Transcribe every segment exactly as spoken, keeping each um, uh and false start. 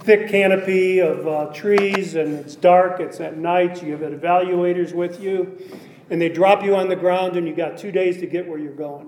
thick canopy of uh, trees, and it's dark, it's at night, you have evaluators with you, and they drop you on the ground, and you got two days to get where you're going.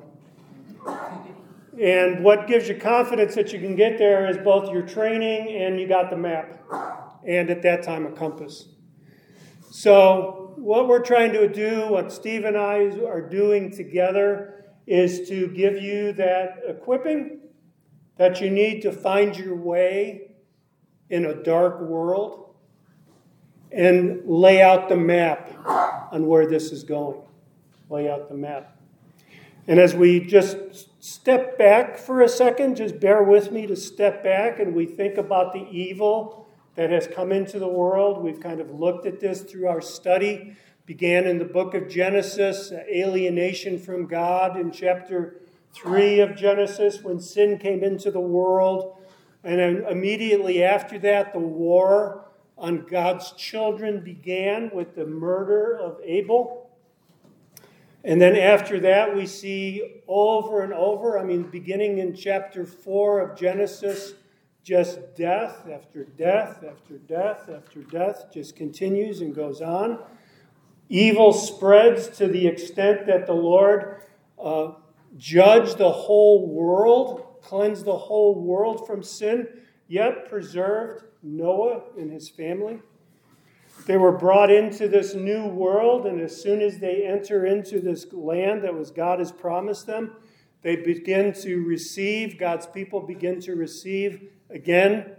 And what gives you confidence that you can get there is both your training and you got the map, and at that time a compass. So what we're trying to do, what Steve and I are doing together, is to give you that equipping that you need to find your way in a dark world and lay out the map on where this is going. Lay out the map. And as we just step back for a second, just bear with me to step back, and we think about the evil that has come into the world. We've kind of looked at this through our study. Began in the book of Genesis, alienation from God in chapter three of Genesis, when sin came into the world. And then immediately after that, the war on God's children began with the murder of Abel. And then after that, we see over and over, I mean, beginning in chapter four of Genesis, just death after death after death after death just continues and goes on. Evil spreads to the extent that the Lord uh, judged the whole world, cleansed the whole world from sin, yet preserved Noah and his family. They were brought into this new world, and as soon as they enter into this land that was God has promised them, they begin to receive, God's people begin to receive, again,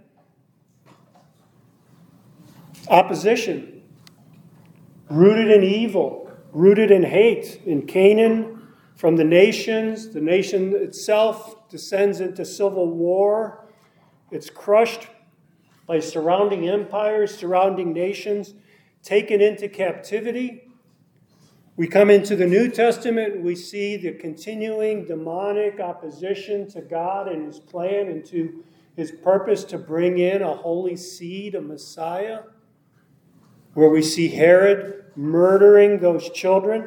opposition. Rooted in evil, rooted in hate. In Canaan, from the nations, the nation itself descends into civil war. It's crushed by surrounding empires, surrounding nations, taken into captivity. We come into the New Testament and we see the continuing demonic opposition to God and his plan and to his purpose to bring in a holy seed, a Messiah, where we see Herod murdering those children.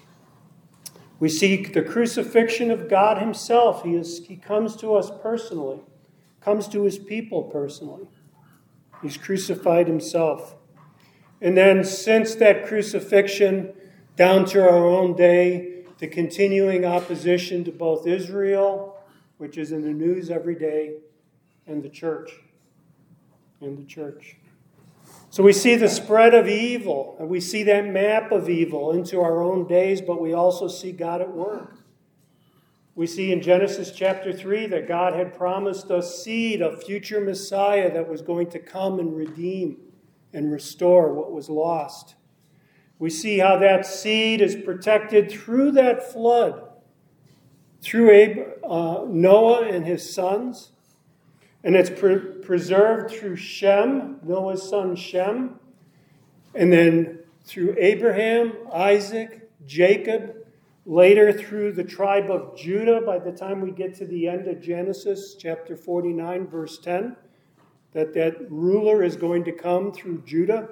We see the crucifixion of God himself. He, is, he comes to us personally, comes to his people personally. He's crucified himself. And then since that crucifixion, down to our own day, the continuing opposition to both Israel, which is in the news every day, and the church. And the church. So we see the spread of evil, and we see that map of evil into our own days, but we also see God at work. We see in Genesis chapter three that God had promised a seed, a future Messiah that was going to come and redeem and restore what was lost. We see how that seed is protected through that flood, through Ab- uh, Noah and his sons, and it's pre- preserved through Shem, Noah's son Shem, and then through Abraham, Isaac, Jacob, later through the tribe of Judah, by the time we get to the end of Genesis, chapter forty-nine, verse ten, that that ruler is going to come through Judah.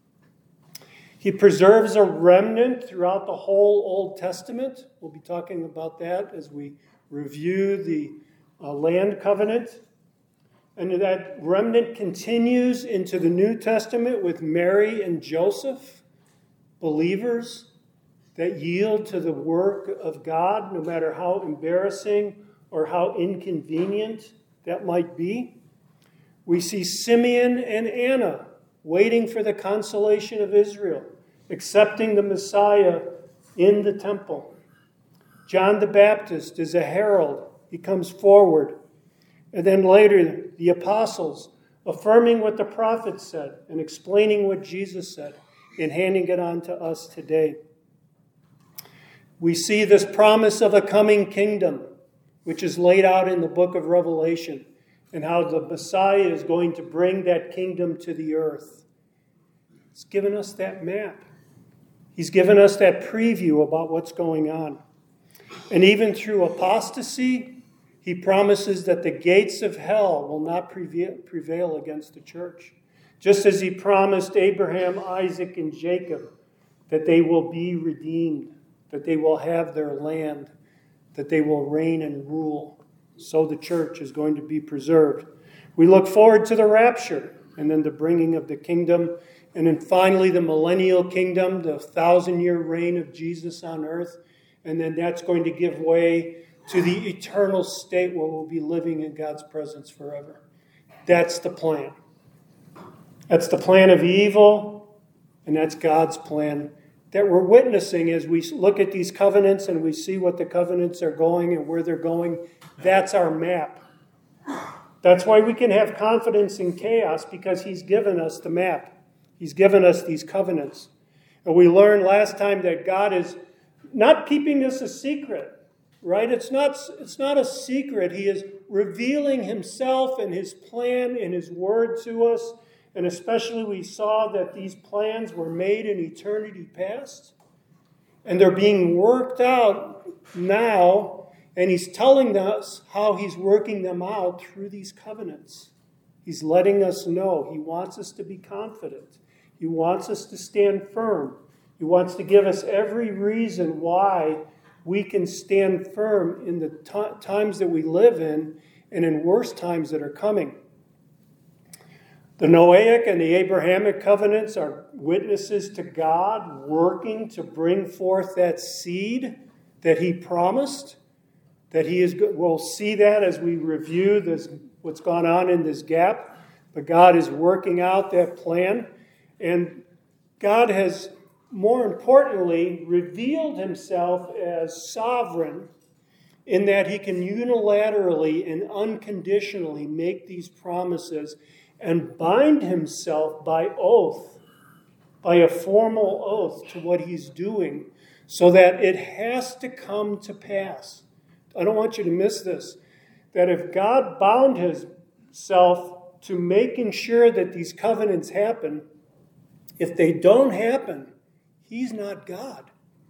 He preserves a remnant throughout the whole Old Testament. We'll be talking about that as we review the uh, land covenant. And that remnant continues into the New Testament with Mary and Joseph, believers that yield to the work of God, no matter how embarrassing or how inconvenient that might be. We see Simeon and Anna waiting for the consolation of Israel, accepting the Messiah in the temple. John the Baptist is a herald. He comes forward. And then later, the apostles affirming what the prophets said and explaining what Jesus said and handing it on to us today. We see this promise of a coming kingdom, which is laid out in the book of Revelation, and how the Messiah is going to bring that kingdom to the earth. He's given us that map. He's given us that preview about what's going on. And even through apostasy, he promises that the gates of hell will not prevail against the church. Just as he promised Abraham, Isaac, and Jacob that they will be redeemed, that they will have their land, that they will reign and rule. So the church is going to be preserved. We look forward to the rapture, and then the bringing of the kingdom, and then finally the millennial kingdom, the thousand-year reign of Jesus on earth, and then that's going to give way to the eternal state where we'll be living in God's presence forever. That's the plan. That's the plan of evil, and that's God's plan that we're witnessing as we look at these covenants and we see what the covenants are going and where they're going. That's our map. That's why we can have confidence in chaos, because he's given us the map. He's given us these covenants. And we learned last time that God is not keeping this a secret, right? It's not, it's not a secret. He is revealing himself and his plan and his word to us. And especially we saw that these plans were made in eternity past. And they're being worked out now. And he's telling us how he's working them out through these covenants. He's letting us know. He wants us to be confident. He wants us to stand firm. He wants to give us every reason why we can stand firm in the t- times that we live in and in worse times that are coming. The Noahic and the Abrahamic covenants are witnesses to God working to bring forth that seed that he promised. That he is. We'll see that as we review this, what's gone on in this gap. But God is working out that plan. And God has, more importantly, revealed himself as sovereign in that he can unilaterally and unconditionally make these promises and bind himself by oath, by a formal oath to what he's doing, so that it has to come to pass. I don't want you to miss this, that if God bound himself to making sure that these covenants happen, if they don't happen, he's not God.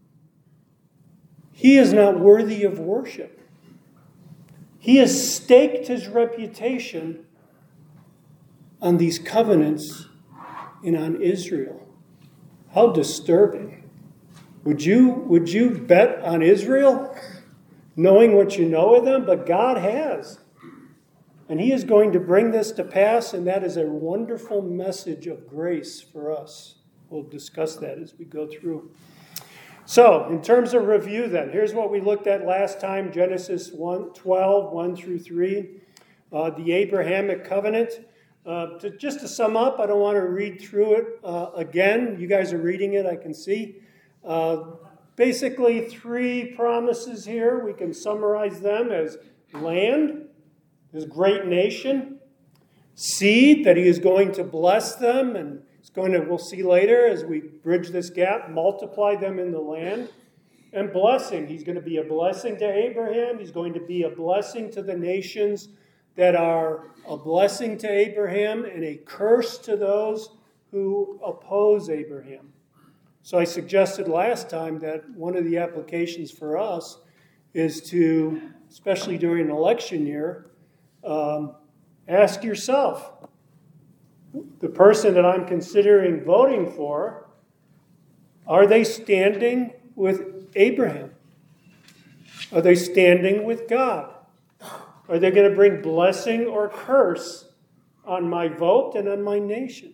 He is not worthy of worship. He has staked his reputation on these covenants and on Israel. How disturbing. Would you, would you bet on Israel, knowing what you know of them? But God has. And he is going to bring this to pass, and that is a wonderful message of grace for us. We'll discuss that as we go through. So, in terms of review then, here's what we looked at last time, Genesis one, twelve, one through three, uh, the Abrahamic covenant. Uh, to, just to sum up, I don't want to read through it uh, again. You guys are reading it, I can see. Uh, basically, three promises here. We can summarize them as land, this great nation, seed, that he is going to bless them, and he's going to, we'll see later as we bridge this gap, multiply them in the land, and blessing. He's going to be a blessing to Abraham. He's going to be a blessing to the nations that are a blessing to Abraham and a curse to those who oppose Abraham. So I suggested last time that one of the applications for us is to, especially during an election year, um, ask yourself, the person that I'm considering voting for, are they standing with Abraham? Are they standing with God? Are they going to bring blessing or curse on my vote and on my nation?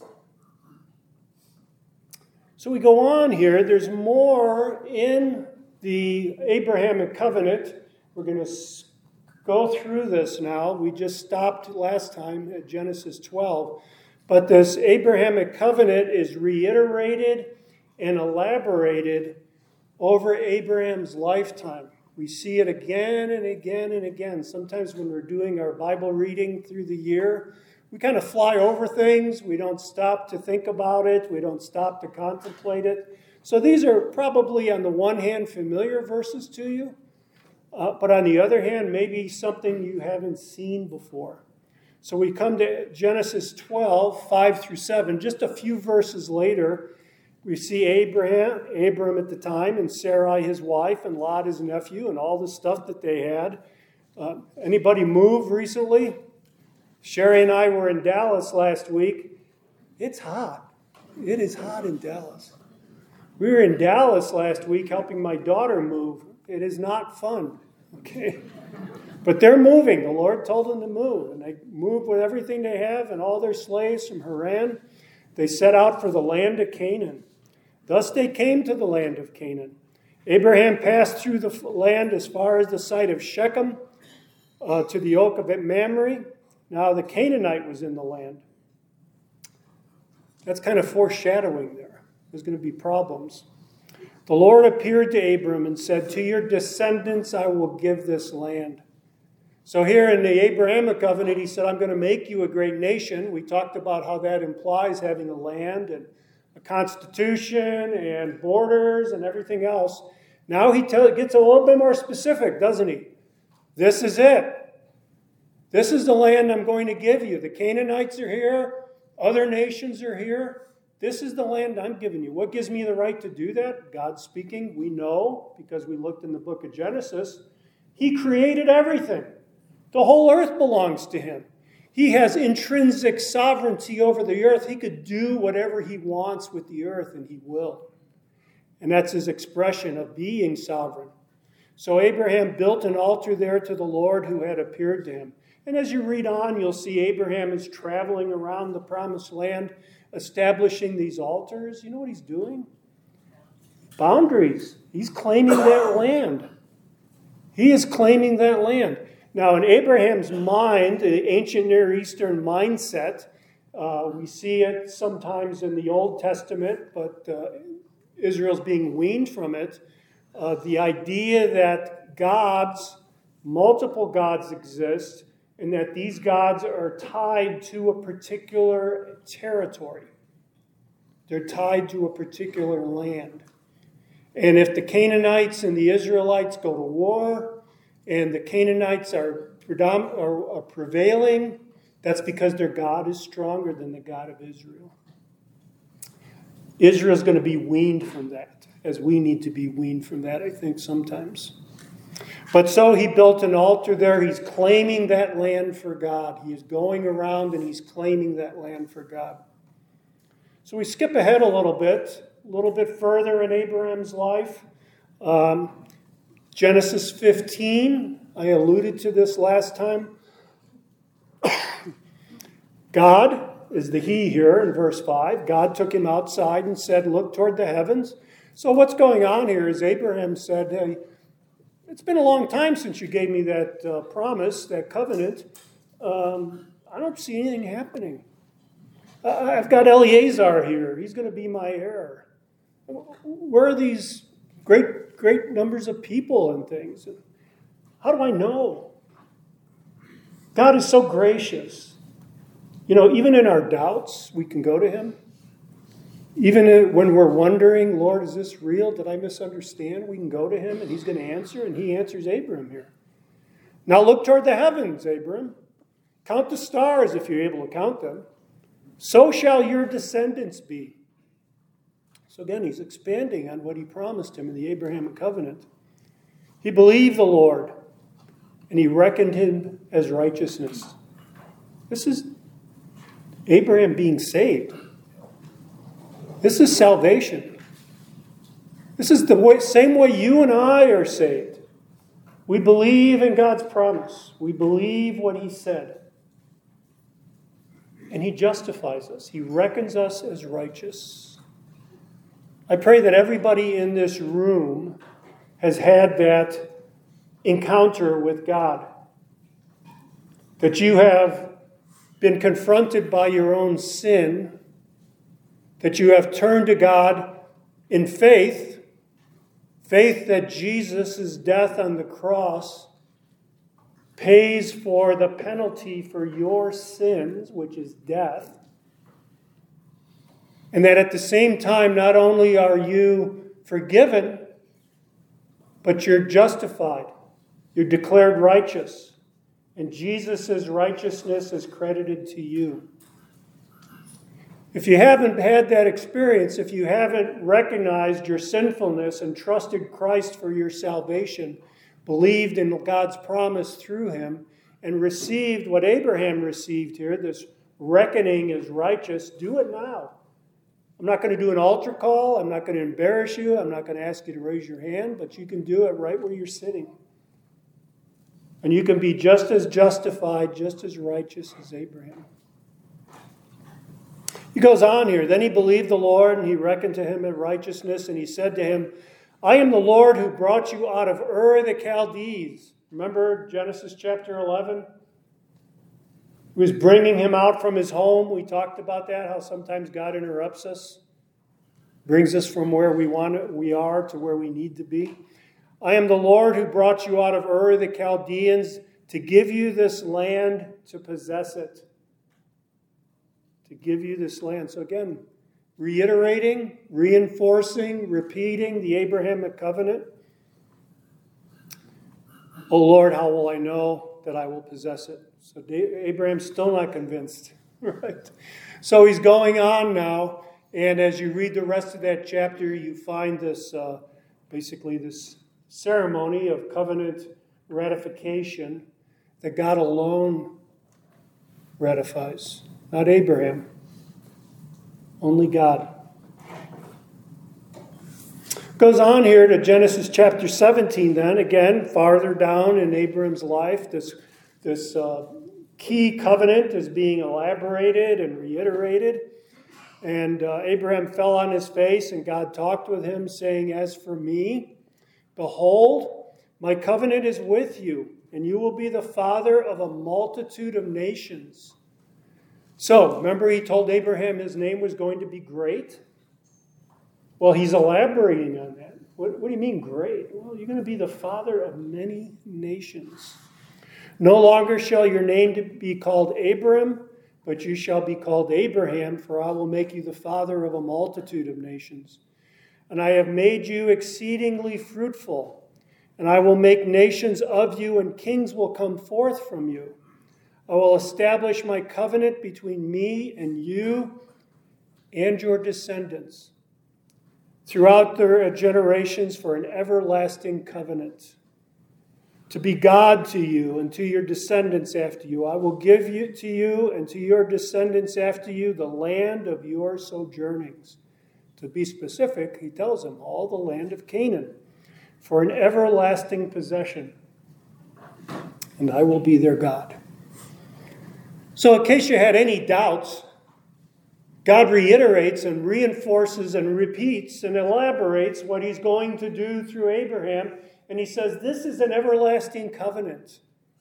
So we go on here. There's more in the Abrahamic covenant. We're going to go through this now. We just stopped last time at Genesis twelve. But this Abrahamic covenant is reiterated and elaborated over Abraham's lifetime. We see it again and again and again. Sometimes when we're doing our Bible reading through the year, we kind of fly over things. We don't stop to think about it. We don't stop to contemplate it. So these are probably, on the one hand, familiar verses to you. Uh, but on the other hand, maybe something you haven't seen before. So we come to Genesis twelve, five through seven. Just a few verses later, we see Abraham, Abram at the time, and Sarai, his wife, and Lot, his nephew, and all the stuff that they had. Uh, anybody move recently? Sherry and I were in Dallas last week. It's hot. It is hot in Dallas. We were in Dallas last week helping my daughter move. It is not fun. Okay. But they're moving. The Lord told them to move. And they moved with everything they have and all their slaves from Haran. They set out for the land of Canaan. Thus they came to the land of Canaan. Abraham passed through the land as far as the site of Shechem uh, to the oak of Mamre. Now the Canaanite was in the land. That's kind of foreshadowing there. There's going to be problems. The Lord appeared to Abram and said, "To your descendants I will give this land." So here in the Abrahamic covenant, he said, "I'm going to make you a great nation." We talked about how that implies having a land and a constitution and borders and everything else. Now he tell, gets a little bit more specific, doesn't he? This is it. This is the land I'm going to give you. The Canaanites are here. Other nations are here. This is the land I'm giving you. What gives me the right to do that? God speaking. We know, because we looked in the book of Genesis, he created everything. The whole earth belongs to him. He has intrinsic sovereignty over the earth. He could do whatever he wants with the earth, and he will. And that's his expression of being sovereign. So Abraham built an altar there to the Lord who had appeared to him. And as you read on, you'll see Abraham is traveling around the promised land, establishing these altars. You know what he's doing? Boundaries. He's claiming that land. He is claiming that land. Now, in Abraham's mind, the ancient Near Eastern mindset, uh, we see it sometimes in the Old Testament, but uh, Israel's being weaned from it. Uh, the idea that gods, multiple gods exist, and that these gods are tied to a particular territory. They're tied to a particular land. And if the Canaanites and the Israelites go to war, and the Canaanites are, predom- are, are prevailing, that's because their God is stronger than the God of Israel. Israel's going to be weaned from that, as we need to be weaned from that, I think, sometimes. But so he built an altar there. He's claiming that land for God. He is going around and he's claiming that land for God. So we skip ahead a little bit, a little bit further in Abraham's life. Um, Genesis fifteen, I alluded to this last time. God is the he here in verse five. God took him outside and said, "Look toward the heavens." So what's going on here is Abraham said, "Hey, it's been a long time since you gave me that uh, promise, that covenant. Um, I don't see anything happening. Uh, I've got Eleazar here. He's going to be my heir. Where are these great, great numbers of people and things? How do I know?" God is so gracious. You know, even in our doubts, we can go to him. Even when we're wondering, "Lord, is this real? Did I misunderstand?" We can go to him and he's going to answer, and he answers Abram here. "Now look toward the heavens, Abram. Count the stars if you're able to count them. So shall your descendants be." So again, he's expanding on what he promised him in the Abrahamic covenant. He believed the Lord, and he reckoned him as righteousness. This is Abraham being saved. This is salvation. This is the way, same way you and I are saved. We believe in God's promise. We believe what he said. And he justifies us. He reckons us as righteous. I pray that everybody in this room has had that encounter with God. That you have been confronted by your own sin, that you have turned to God in faith, faith that Jesus' death on the cross pays for the penalty for your sins, which is death, and that at the same time, not only are you forgiven, but you're justified. You're declared righteous. And Jesus' righteousness is credited to you. If you haven't had that experience, if you haven't recognized your sinfulness and trusted Christ for your salvation, believed in God's promise through him, and received what Abraham received here, this reckoning as righteous, do it now. I'm not going to do an altar call. I'm not going to embarrass you. I'm not going to ask you to raise your hand, but you can do it right where you're sitting. And you can be just as justified, just as righteous as Abraham. He goes on here. Then he believed the Lord, and he reckoned to him in righteousness, and he said to him, I am the Lord who brought you out of Ur the Chaldees. Remember Genesis chapter eleven? He was bringing him out from his home. We talked about that, how sometimes God interrupts us, brings us from where we want we are to where we need to be. I am the Lord who brought you out of Ur the Chaldeans to give you this land to possess it. To give you this land. So again, reiterating, reinforcing, repeating the Abrahamic covenant. Oh Lord, how will I know that I will possess it? So Abraham's still not convinced, right? So he's going on now, and as you read the rest of that chapter, you find this, uh, basically this ceremony of covenant ratification that God alone ratifies, not Abraham, only God. Goes on here to Genesis chapter seventeen then, again, farther down in Abraham's life, this, this uh, key covenant is being elaborated and reiterated. And uh, Abraham fell on his face, and God talked with him, saying, As for me, behold, my covenant is with you, and you will be the father of a multitude of nations. So, remember he told Abraham his name was going to be great? Well, he's elaborating on that. What, what do you mean great? Well, you're going to be the father of many nations. No longer shall your name be called Abram, but you shall be called Abraham, for I will make you the father of a multitude of nations. And I have made you exceedingly fruitful, and I will make nations of you, and kings will come forth from you. I will establish my covenant between me and you and your descendants throughout their generations for an everlasting covenant, to be God to you and to your descendants after you. I will give you to you and to your descendants after you the land of your sojournings. To be specific, he tells them, all the land of Canaan, for an everlasting possession. And I will be their God. So in case you had any doubts, God reiterates and reinforces and repeats and elaborates what he's going to do through Abraham. And he says, this is an everlasting covenant.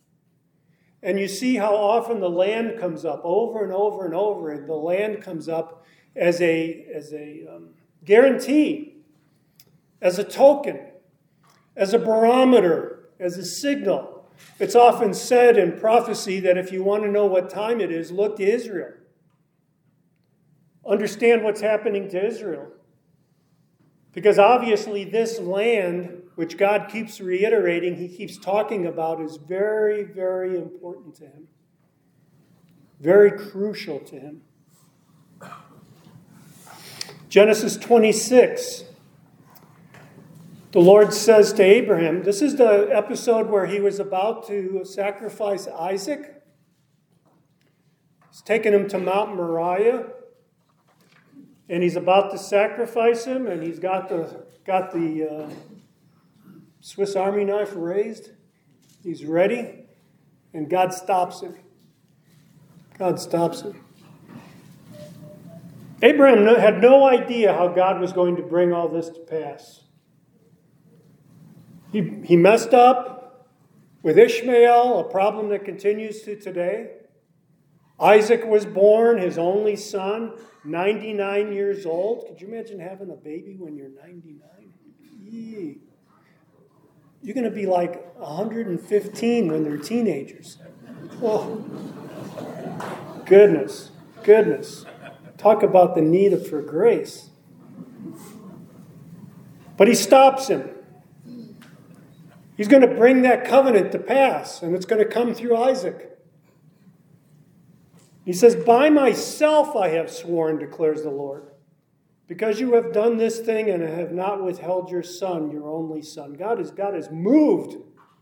And you see how often the land comes up over and over and over. And the land comes up as a, as a um, guarantee, as a token, as a barometer, as a signal. It's often said in prophecy that if you want to know what time it is, look to Israel. Understand what's happening to Israel. Because obviously this land, which God keeps reiterating, he keeps talking about, is very, very important to him. Very crucial to him. Genesis twenty-six. The Lord says to Abraham, this is the episode where he was about to sacrifice Isaac. He's taken him to Mount Moriah. And he's about to sacrifice him, and he's got the got the uh, Swiss Army knife raised. He's ready, and God stops him. God stops him. Abraham had no idea how God was going to bring all this to pass. He, he messed up with Ishmael, a problem that continues to today. Isaac was born, his only son, ninety-nine years old. Could you imagine having a baby when you're ninety-nine? Yee. You're going to be like one hundred fifteen when they're teenagers. Oh, goodness, goodness. Talk about the need for grace. But he stops him. He's going to bring that covenant to pass, and it's going to come through Isaac. He says, by myself I have sworn, declares the Lord, because you have done this thing and have not withheld your son, your only son. God is, God is moved.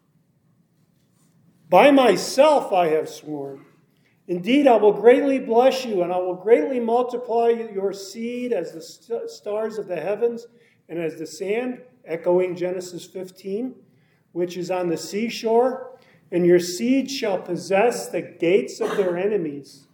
By myself I have sworn. Indeed, I will greatly bless you, and I will greatly multiply your seed as the st- stars of the heavens and as the sand, echoing Genesis fifteen, which is on the seashore. and your seed shall possess the gates of their enemies.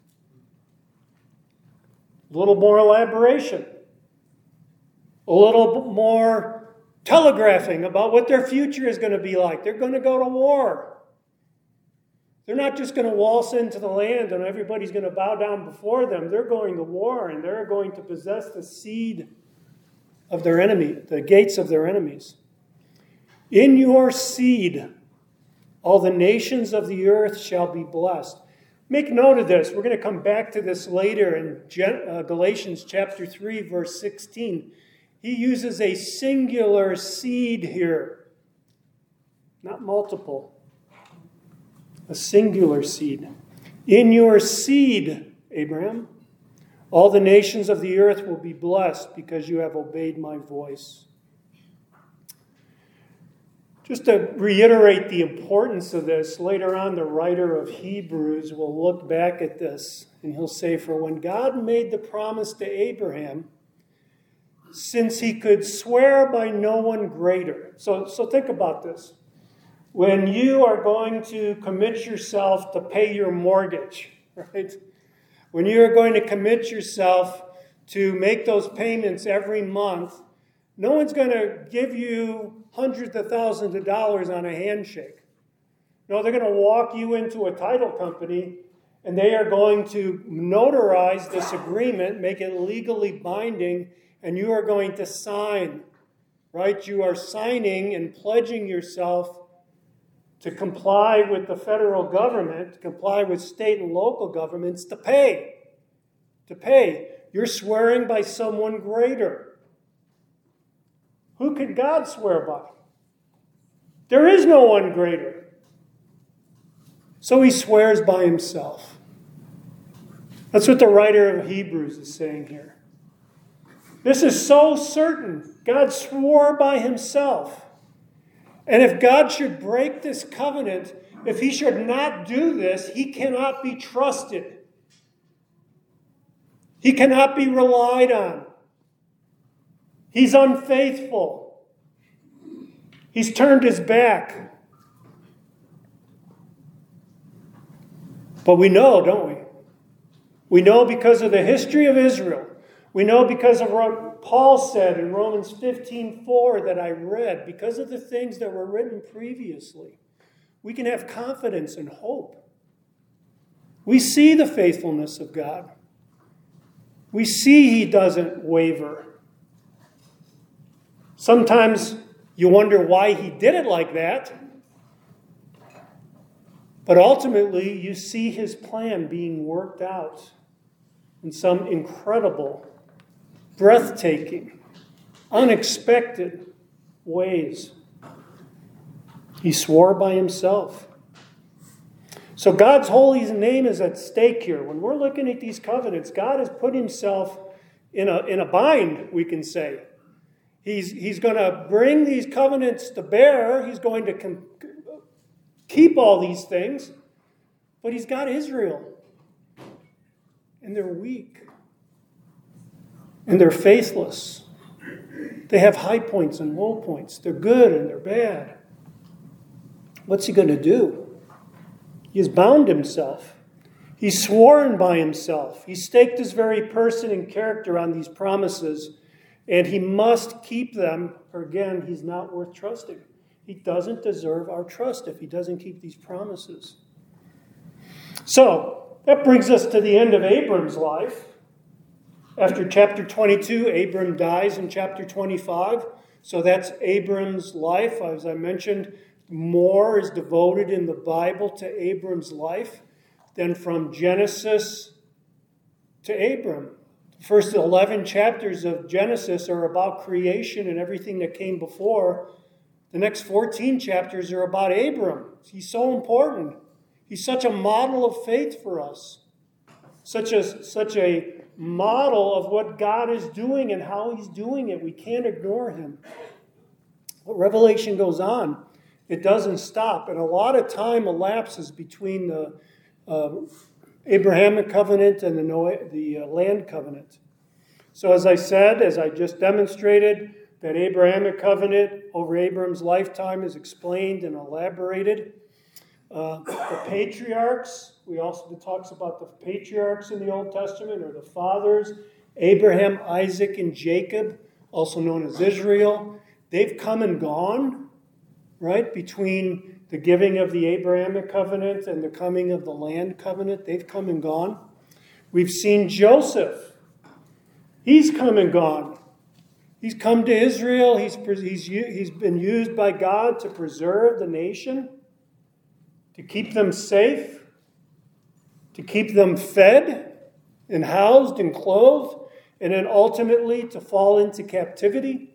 A little more elaboration. A little more telegraphing about what their future is going to be like. They're going to go to war. They're not just going to waltz into the land and everybody's going to bow down before them. They're going to war, and they're going to possess the seed of their enemy, the gates of their enemies. In your seed, all the nations of the earth shall be blessed. Make note of this. We're going to come back to this later in Galatians chapter three, verse sixteen. He uses a singular seed here, not multiple. A singular seed. In your seed, Abraham, all the nations of the earth will be blessed because you have obeyed my voice. Just to reiterate the importance of this, later on the writer of Hebrews will look back at this and he'll say, for when God made the promise to Abraham, since he could swear by no one greater. So, so think about this. When you are going to commit yourself to pay your mortgage, right? When you are going to commit yourself to make those payments every month, no one's going to give you hundreds of thousands of dollars on a handshake. No, they're going to walk you into a title company and they are going to notarize this agreement, make it legally binding, and you are going to sign, right? You are signing and pledging yourself to comply with the federal government, to comply with state and local governments, to pay. To pay. You're swearing by someone greater. Who could God swear by? There is no one greater. So he swears by himself. That's what the writer of Hebrews is saying here. This is so certain. God swore by himself. And if God should break this covenant, if he should not do this, he cannot be trusted. He cannot be relied on. He's unfaithful. He's turned his back. But we know, don't we? We know because of the history of Israel. We know because of what Paul said in Romans fifteen four that I read, because of the things that were written previously, we can have confidence and hope. We see the faithfulness of God. We see he doesn't waver. Sometimes you wonder why he did it like that. But ultimately, you see his plan being worked out in some incredible, breathtaking, unexpected ways. He swore by himself. So God's holy name is at stake here. When we're looking at these covenants, God has put himself in a, in a bind, we can say. He's, he's going to bring these covenants to bear. He's going to com- keep all these things. But he's got Israel. And they're weak. And they're faithless. They have high points and low points. They're good and they're bad. What's he going to do? He has bound himself. He's sworn by himself. He staked his very person and character on these promises, and he must keep them, or again, he's not worth trusting. He doesn't deserve our trust if he doesn't keep these promises. So, that brings us to the end of Abram's life. After chapter twenty-two, Abram dies in chapter twenty-five. So that's Abram's life. As I mentioned, more is devoted in the Bible to Abram's life than from Genesis to Abram. The first eleven chapters of Genesis are about creation and everything that came before. The next fourteen chapters are about Abram. He's so important. He's such a model of faith for us. Such a, such a model of what God is doing and how he's doing it. We can't ignore him. But Revelation goes on. It doesn't stop. And a lot of time elapses between the uh, Abrahamic covenant and the, Noah, the uh, land covenant. So as I said, as I just demonstrated, that Abrahamic covenant over Abram's lifetime is explained and elaborated. Uh, the patriarchs, we also, it talks about the patriarchs in the Old Testament, or the fathers, Abraham, Isaac, and Jacob, also known as Israel. They've come and gone, right, between the giving of the Abrahamic covenant and the coming of the land covenant. They've come and gone. We've seen Joseph. He's come and gone. He's come to Israel. He's, he's, he's been used by God to preserve the nation, to keep them safe, to keep them fed and housed and clothed, and then ultimately to fall into captivity.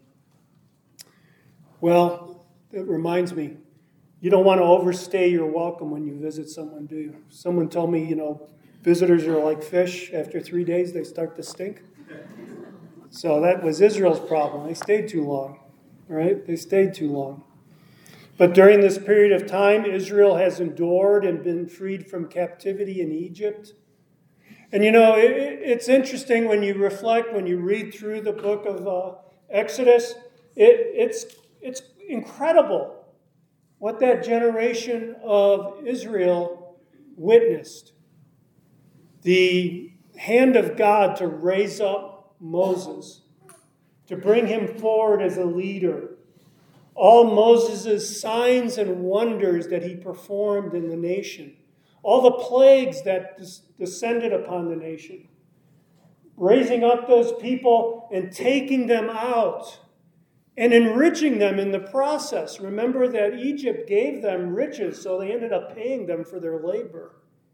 Well, it reminds me, you don't want to overstay your welcome when you visit someone, do you? Someone told me, you know, visitors are like fish. After three days, they start to stink. So that was Israel's problem. They stayed too long, right? They stayed too long. But during this period of time, Israel has endured and been freed from captivity in Egypt. And you know, it, it's interesting when you reflect, when you read through the book of uh, Exodus, it, it's, it's incredible what that generation of Israel witnessed. The hand of God to raise up Moses, to bring him forward as a leader. All Moses' signs and wonders that he performed in the nation. All the plagues that des- descended upon the nation. Raising up those people and taking them out and enriching them in the process. Remember that Egypt gave them riches, so they ended up paying them for their labor.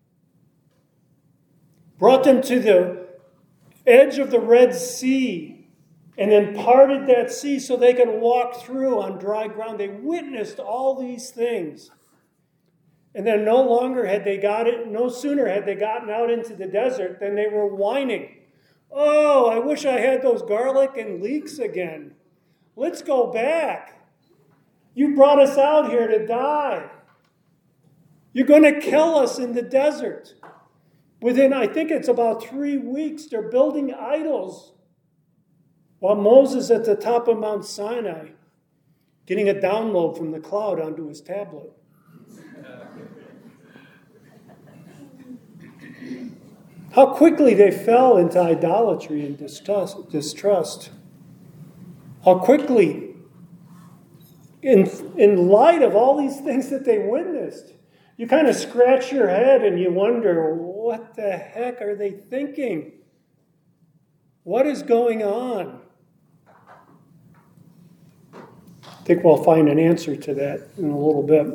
Brought them to the edge of the Red Sea, and then parted that sea so they could walk through on dry ground. They witnessed all these things. And then no longer had they got it, no sooner had they gotten out into the desert than they were whining. Oh, I wish I had those garlic and leeks again. Let's go back. You brought us out here to die. You're going to kill us in the desert. Within, I think it's about three weeks, they're building idols. While Moses at the top of Mount Sinai, getting a download from the cloud onto his tablet. How quickly they fell into idolatry and distrust. How quickly, in, in light of all these things that they witnessed, you kind of scratch your head and you wonder, what the heck are they thinking? What is going on? I think we'll find an answer to that in a little bit.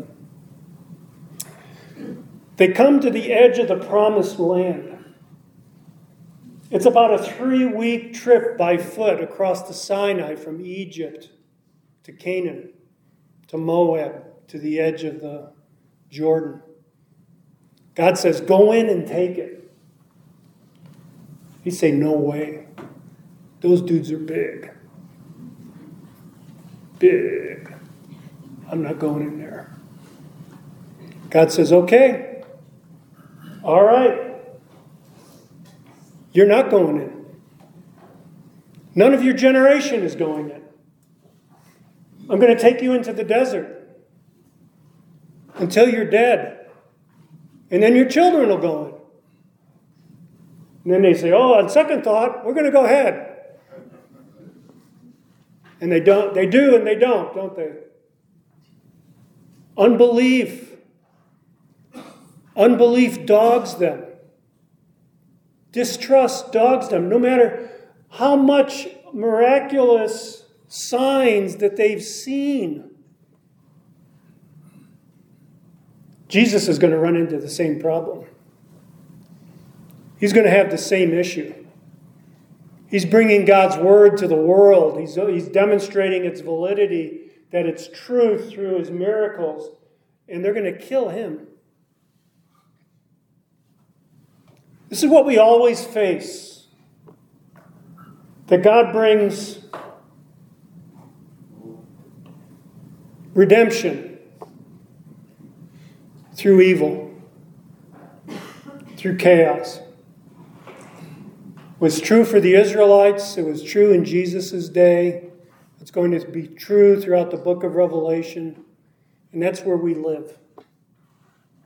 They come to the edge of the promised land. It's about a three-week trip by foot across the Sinai from Egypt to Canaan, to Moab, to the edge of the Jordan. God says, go in and take it. He say, no way. Those dudes are big. Big. I'm not going in there. God says, okay. All right. You're not going in. None of your generation is going in. I'm going to take you into the desert until you're dead. And then your children will go in. And then they say, oh, on second thought, we're going to go ahead. And they don't. They do and they don't, don't they? Unbelief. Unbelief dogs them. Distrust dogs them. No matter how much miraculous signs that they've seen. Jesus is going to run into the same problem. He's going to have the same issue. He's bringing God's word to the world. He's, he's demonstrating its validity, that it's truth through his miracles. And they're going to kill him. This is what we always face. That God brings redemption through evil, through chaos. It was true for the Israelites. It was true in Jesus' day. It's going to be true throughout the book of Revelation. And that's where we live.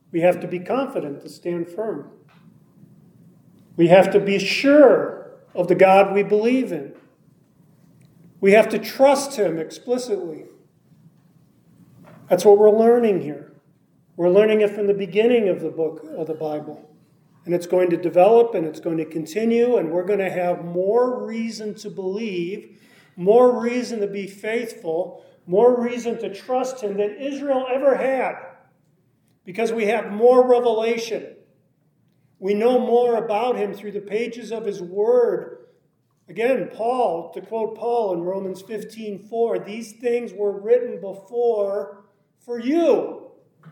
We have to be confident to stand firm. We have to be sure of the God we believe in. We have to trust him explicitly. That's what we're learning here. We're learning it from the beginning of the book of the Bible. And it's going to develop and it's going to continue, and we're going to have more reason to believe, more reason to be faithful, more reason to trust him than Israel ever had. Because we have more revelation. We know more about him through the pages of his word. Again, Paul, to quote Paul in Romans fifteen four, these things were written before for you,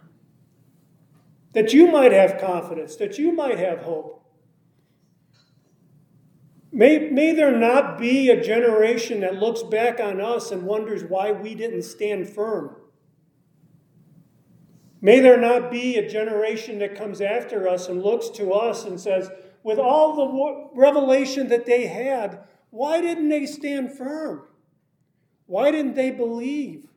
that you might have confidence, that you might have hope. May, may there not be a generation that looks back on us and wonders why we didn't stand firm. May there not be a generation that comes after us and looks to us and says, with all the revelation that they had, why didn't they stand firm? Why didn't they believe?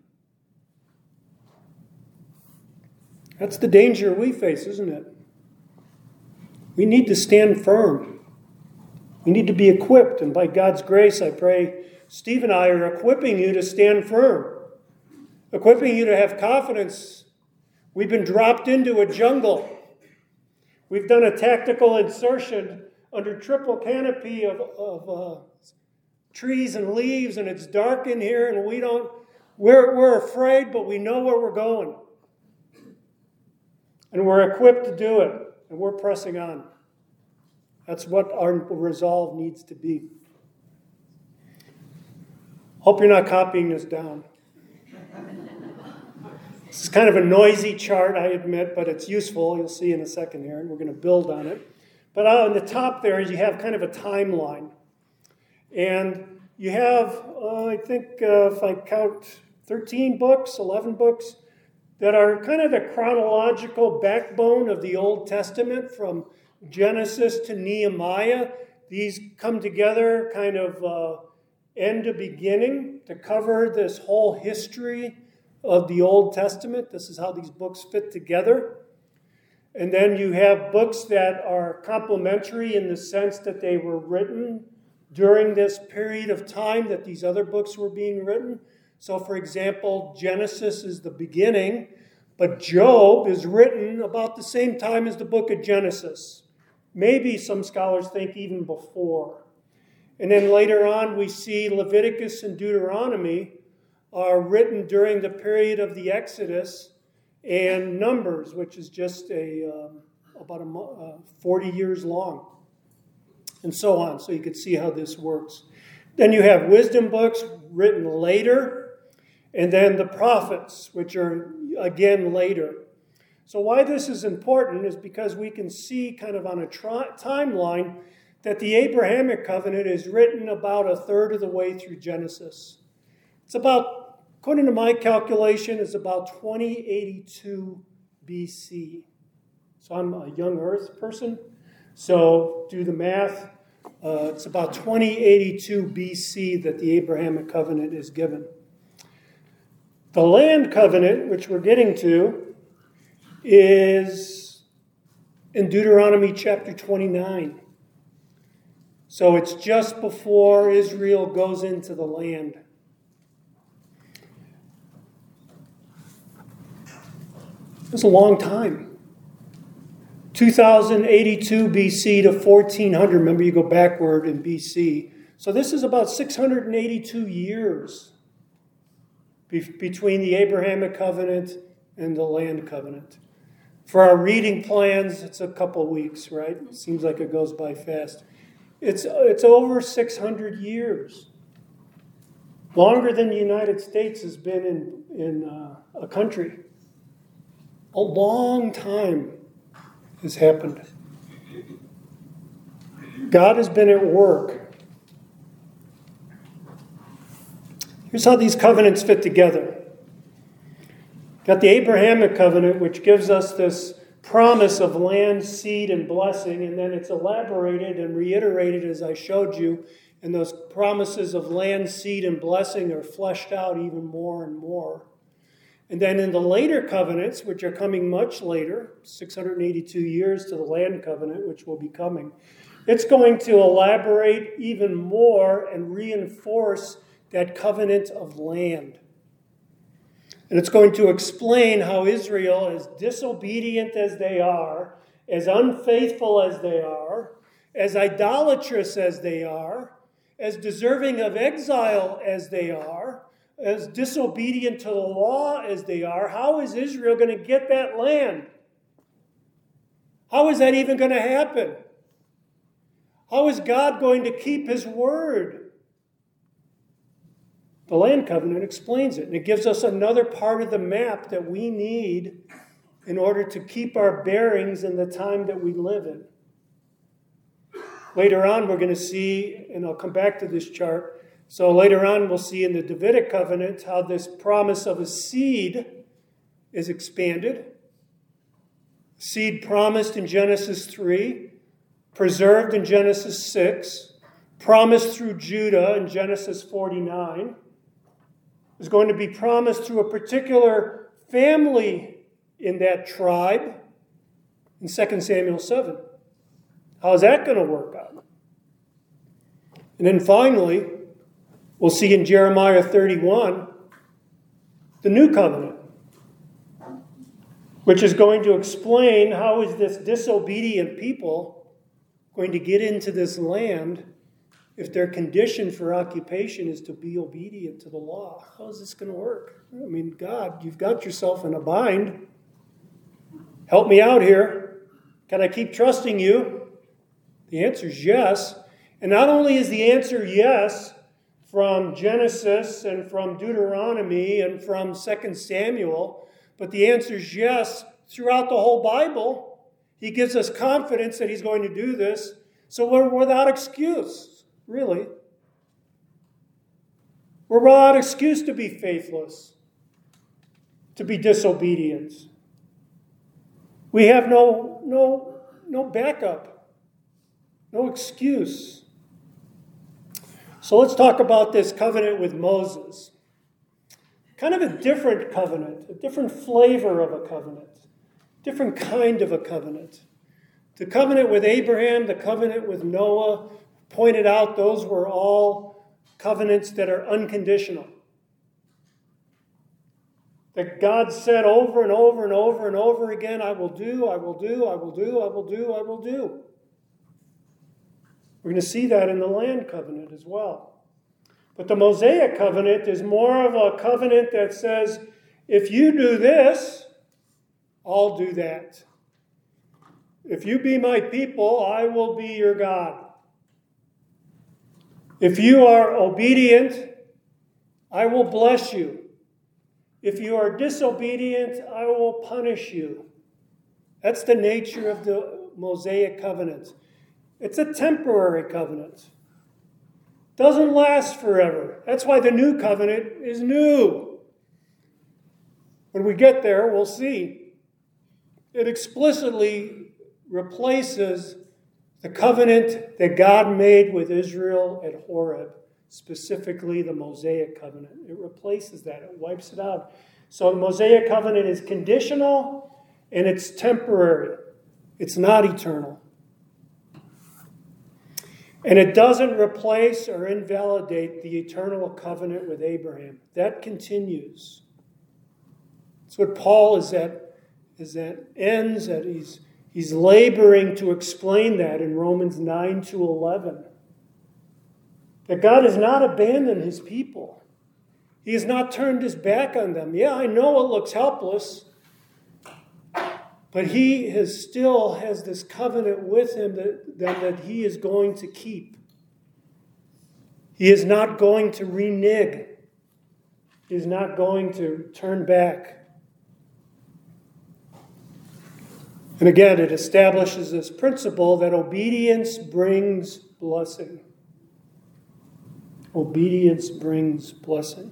That's the danger we face, isn't it? We need to stand firm. We need to be equipped. And by God's grace, I pray Steve and I are equipping you to stand firm. Equipping you to have confidence. We've been dropped into a jungle. We've done a tactical insertion under triple canopy of, of uh, trees and leaves, and it's dark in here, and we don't, we're, we're afraid, but we know where we're going. And we're equipped to do it, and we're pressing on. That's what our resolve needs to be. Hope you're not copying this down. This is kind of a noisy chart, I admit, but it's useful. You'll see in a second here, and we're going to build on it. But on the top there is you have kind of a timeline. And you have, uh, I think, uh, if I count thirteen books, eleven books, that are kind of the chronological backbone of the Old Testament from Genesis to Nehemiah. These come together kind of uh, end to beginning to cover this whole history of the Old Testament. This is how these books fit together. And then you have books that are complementary in the sense that they were written during this period of time that these other books were being written. So, for example, Genesis is the beginning, but Job is written about the same time as the book of Genesis. Maybe some scholars think even before. And then later on, we see Leviticus and Deuteronomy are written during the period of the Exodus, and Numbers, which is just a um, about a uh, forty years long, and so on. So you can see how this works. Then you have wisdom books written later, and then the prophets, which are again later. So why this is important is because we can see kind of on a tri- timeline that the Abrahamic covenant is written about a third of the way through Genesis. It's about, according to my calculation, it's about twenty eighty-two B C. So I'm a young Earth person, so do the math. Uh, it's about twenty eighty-two B C that the Abrahamic covenant is given. The land covenant, which we're getting to, is in Deuteronomy chapter twenty-nine. So it's just before Israel goes into the land. It's a long time. two thousand eighty-two B C to fourteen hundred. Remember, you go backward in B C. So this is about six hundred eighty-two years be- between the Abrahamic covenant and the land covenant. For our reading plans, it's a couple weeks, right? It seems like it goes by fast. It's, it's over six hundred years. Longer than the United States has been in, in uh, a country. A long time has happened. God has been at work. Here's how these covenants fit together. Got the Abrahamic covenant, which gives us this promise of land, seed, and blessing, and then it's elaborated and reiterated as I showed you, and those promises of land, seed, and blessing are fleshed out even more and more. And then in the later covenants, which are coming much later, six hundred eighty-two years to the land covenant, which will be coming, it's going to elaborate even more and reinforce that covenant of land. And it's going to explain how Israel, as disobedient as they are, as unfaithful as they are, as idolatrous as they are, as deserving of exile as they are, as disobedient to the law as they are, how is Israel going to get that land? How is that even going to happen? How is God going to keep his word? The land covenant explains it, and it gives us another part of the map that we need in order to keep our bearings in the time that we live in. Later on, we're going to see, and I'll come back to this chart, so later on we'll see in the Davidic covenant how this promise of a seed is expanded. Seed promised in Genesis three, preserved in Genesis six, promised through Judah in Genesis forty-nine, is going to be promised through a particular family in that tribe in Second Samuel seven. How is that going to work out? And then finally, we'll see in Jeremiah thirty-one, the new covenant, which is going to explain how is this disobedient people going to get into this land if their condition for occupation is to be obedient to the law. How is this going to work? I mean, God, you've got yourself in a bind. Help me out here. Can I keep trusting you? The answer is yes. And not only is the answer yes from Genesis and from Deuteronomy and from Second Samuel, but the answer is yes throughout the whole Bible. He gives us confidence that he's going to do this, so we're without excuse, really. We're without excuse to be faithless, to be disobedient. We have no, no, no backup, no excuse. So let's talk about this covenant with Moses. Kind of a different covenant, a different flavor of a covenant. Different kind of a covenant. The covenant with Abraham, the covenant with Noah, pointed out those were all covenants that are unconditional. That God said over and over and over and over again, I will do, I will do, I will do, I will do, I will do. We're going to see that in the land covenant as well. But the Mosaic covenant is more of a covenant that says, if you do this, I'll do that. If you be my people, I will be your God. If you are obedient, I will bless you. If you are disobedient, I will punish you. That's the nature of the Mosaic covenant. It's a temporary covenant. Doesn't last forever. That's why the new covenant is new. When we get there, we'll see. It explicitly replaces the covenant that God made with Israel at Horeb, specifically the Mosaic covenant. It replaces that. It wipes it out. So the Mosaic covenant is conditional and it's temporary. It's not eternal. And it doesn't replace or invalidate the eternal covenant with Abraham. That continues. That's what Paul is at. Is that ends that he's he's laboring to explain that in Romans nine to eleven. That God has not abandoned his people. He has not turned his back on them. Yeah, I know it looks helpless, but he has still has this covenant with him that, that, that he is going to keep. He is not going to renege. He is not going to turn back. And again, it establishes this principle that obedience brings blessing. Obedience brings blessing.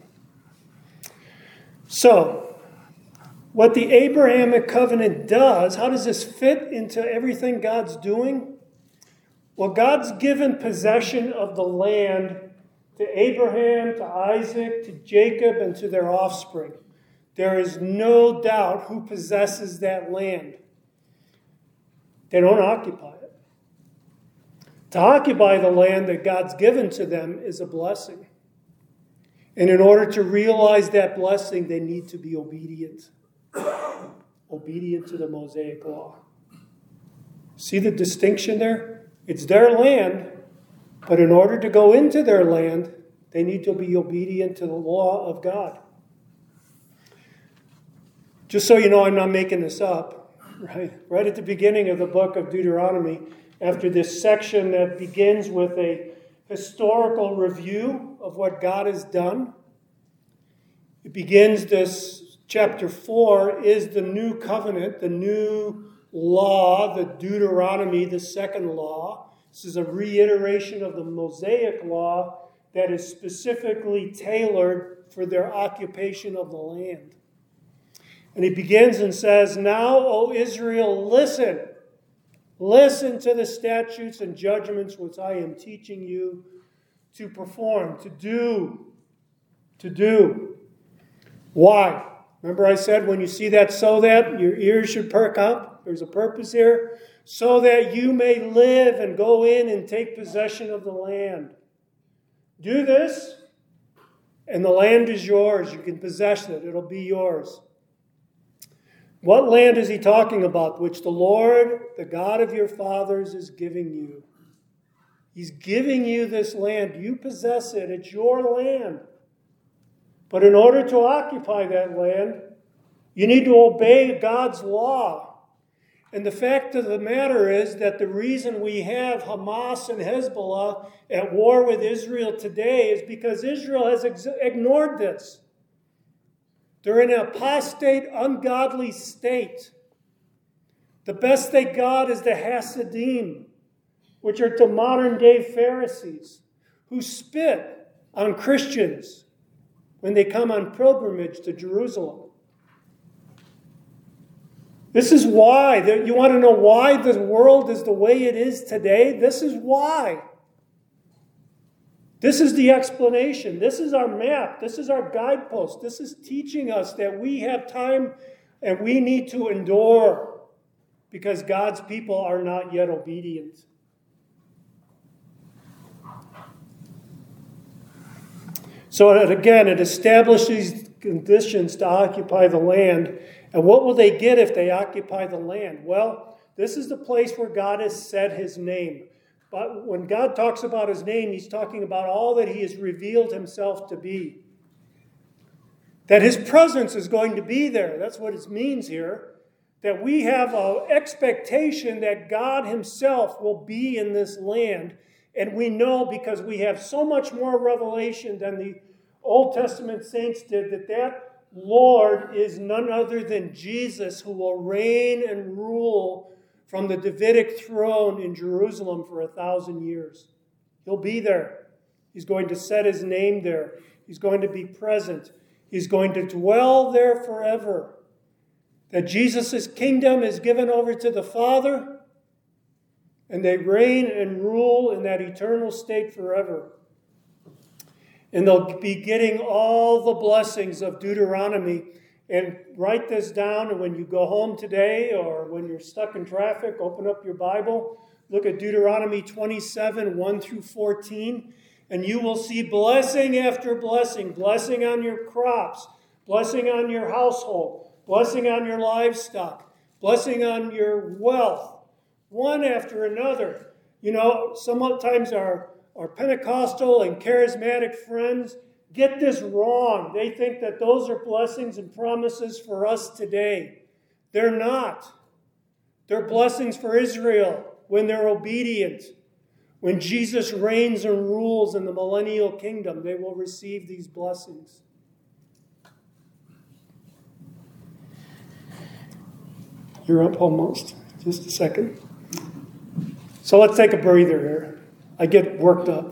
So, what the Abrahamic covenant does, how does this fit into everything God's doing? Well, God's given possession of the land to Abraham, to Isaac, to Jacob, and to their offspring. there is no doubt who possesses that land. They don't occupy it. To occupy the land that God's given to them is a blessing. And in order to realize that blessing, they need to be obedient. Obedient to the Mosaic law. See the distinction there? It's their land, but in order to go into their land, they need to be obedient to the law of God. Just so you know, I'm not making this up, right? Right at the beginning of the book of Deuteronomy, after this section that begins with a historical review of what God has done, it begins this chapter four is the new covenant, the new law, the Deuteronomy, the second law. This is a reiteration of the Mosaic law that is specifically tailored for their occupation of the land. And he begins and says, "Now, O Israel, listen. Listen to the statutes and judgments which I am teaching you to perform, to do, to do." Why? Remember I said when you see that "so that," your ears should perk up. There's a purpose here. So that you may live and go in and take possession of the land. Do this, and the land is yours. You can possess it. It'll be yours. What land is he talking about? Which the Lord, the God of your fathers, is giving you. He's giving you this land. You possess it. It's your land. But in order to occupy that land, you need to obey God's law. And the fact of the matter is that the reason we have Hamas and Hezbollah at war with Israel today is because Israel has ex- ignored this. They're in an apostate, ungodly state. The best they got is the Hasidim, which are to modern-day Pharisees, who spit on Christians when they come on pilgrimage to Jerusalem. This is why. You want to know why the world is the way it is today? This is why. This is the explanation. This is our map. This is our guidepost. This is teaching us that we have time and we need to endure because God's people are not yet obedient. So again, it establishes conditions to occupy the land. And what will they get if they occupy the land? Well, this is the place where God has set his name. But when God talks about his name, he's talking about all that he has revealed himself to be. That his presence is going to be there. That's what it means here. That we have an expectation that God himself will be in this land. And we know because we have so much more revelation than the Old Testament saints did that that Lord is none other than Jesus, who will reign and rule from the Davidic throne in Jerusalem for a thousand years. He'll be there. He's going to set his name there. He's going to be present. He's going to dwell there forever. That Jesus' kingdom is given over to the Father, and they reign and rule in that eternal state forever. And they'll be getting all the blessings of Deuteronomy. And write this down, and when you go home today or when you're stuck in traffic, open up your Bible, look at Deuteronomy twenty-seven, one through fourteen, and you will see blessing after blessing. Blessing on your crops, blessing on your household, blessing on your livestock, blessing on your wealth, one after another. You know, sometimes our Our Pentecostal and charismatic friends get this wrong. They think that those are blessings and promises for us today. They're not. They're blessings for Israel when they're obedient. When Jesus reigns and rules in the millennial kingdom, they will receive these blessings. You're up almost. Just a second. So let's take a breather here. I get worked up.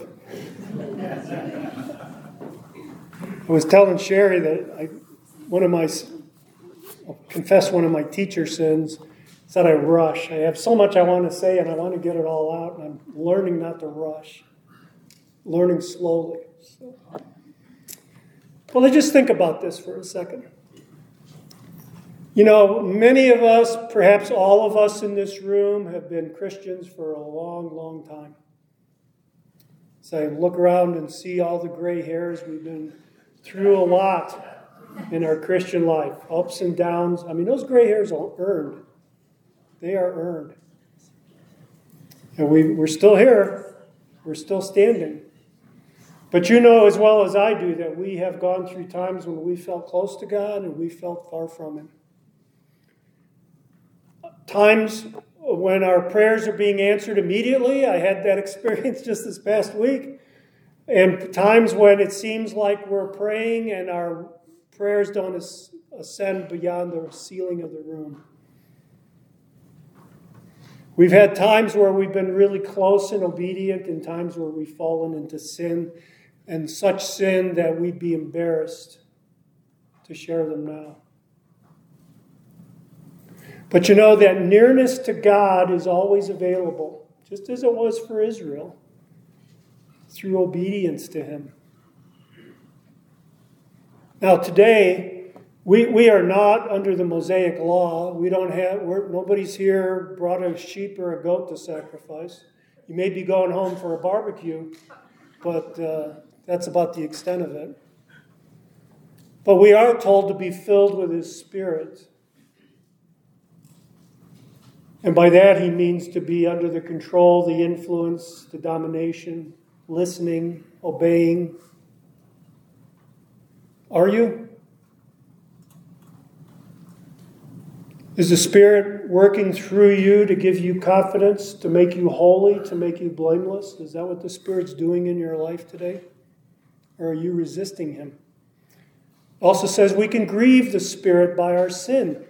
I was telling Sherry that I, one of my, I'll confess one of my teacher sins, is that I rush. I have so much I want to say and I want to get it all out, and I'm learning not to rush. Learning slowly. So. Well, let's just think about this for a second. You know, many of us, perhaps all of us in this room, have been Christians for a long, long time. So I look around and see all the gray hairs. We've been through a lot in our Christian life, ups and downs. I mean, those gray hairs are earned. They are earned. And we, we're still here. We're still standing. But you know as well as I do that we have gone through times when we felt close to God and we felt far from Him. Times when our prayers are being answered immediately. I had that experience just this past week. And times when it seems like we're praying and our prayers don't ascend beyond the ceiling of the room. We've had times where we've been really close and obedient and times where we've fallen into sin, and such sin that we'd be embarrassed to share them now. But you know that nearness to God is always available, just as it was for Israel, through obedience to Him. Now today, we, we are not under the Mosaic law. We don't have, we're, nobody's here brought a sheep or a goat to sacrifice. You may be going home for a barbecue, but uh, that's about the extent of it. But we are told to be filled with His Spirit. And by that he means to be under the control, the influence, the domination, listening, obeying. Are you? Is the Spirit working through you to give you confidence, to make you holy, to make you blameless? Is that what the Spirit's doing in your life today? Or are you resisting Him? It also says we can grieve the Spirit by our sin.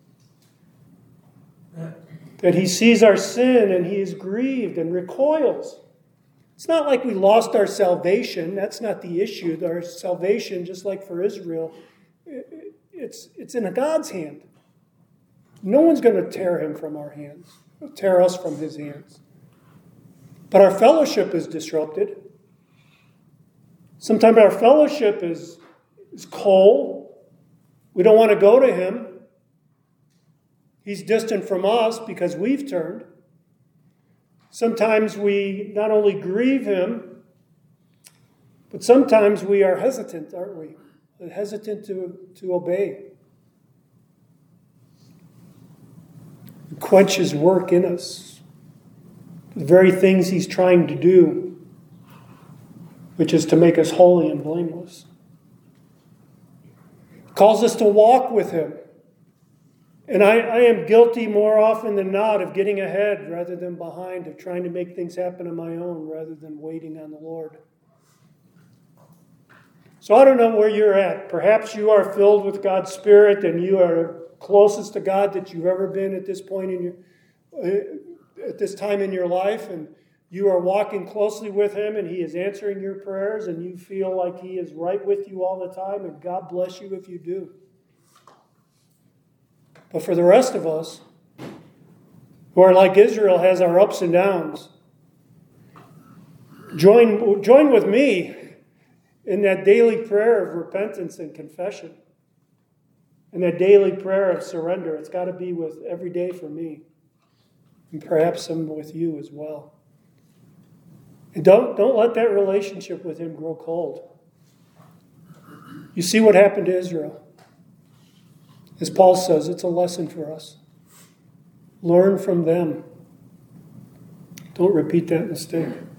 That He sees our sin and He is grieved and recoils. It's not like we lost our salvation. That's not the issue. Our salvation, just like for Israel, it's, it's in God's hand. No one's going to tear Him from our hands, tear us from His hands. But our fellowship is disrupted. Sometimes our fellowship is, is cold. We don't want to go to Him. He's distant from us because we've turned. Sometimes we not only grieve Him, but sometimes we are hesitant, aren't we? Hesitant to, to obey. We quench His work in us. The very things He's trying to do, which is to make us holy and blameless. He calls us to walk with Him. And I, I am guilty more often than not of getting ahead rather than behind, of trying to make things happen on my own rather than waiting on the Lord. So I don't know where you're at. Perhaps you are filled with God's Spirit and you are closest to God that you've ever been at this point in your, uh, at this time in your life, and you are walking closely with Him and He is answering your prayers and you feel like He is right with you all the time, and God bless you if you do. But for the rest of us, who are like Israel, has our ups and downs, join, join with me in that daily prayer of repentance and confession, and that daily prayer of surrender. It's got to be with every day for me, and perhaps some with you as well. And don't, don't let that relationship with Him grow cold. You see what happened to Israel. As Paul says, it's a lesson for us. Learn from them. Don't repeat that mistake.